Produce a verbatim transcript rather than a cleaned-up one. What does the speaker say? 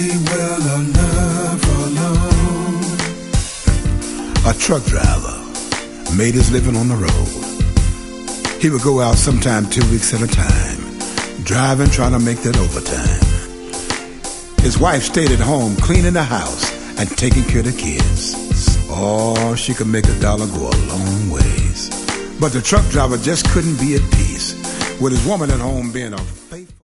well enough alone. A truck driver made his living on the road. He would go out sometime two weeks at a time, driving, trying to make that overtime. His wife stayed at home cleaning the house and taking care of the kids. Oh, she could make a dollar go a long ways. But the truck driver just couldn't be at peace with his woman at home being a faithful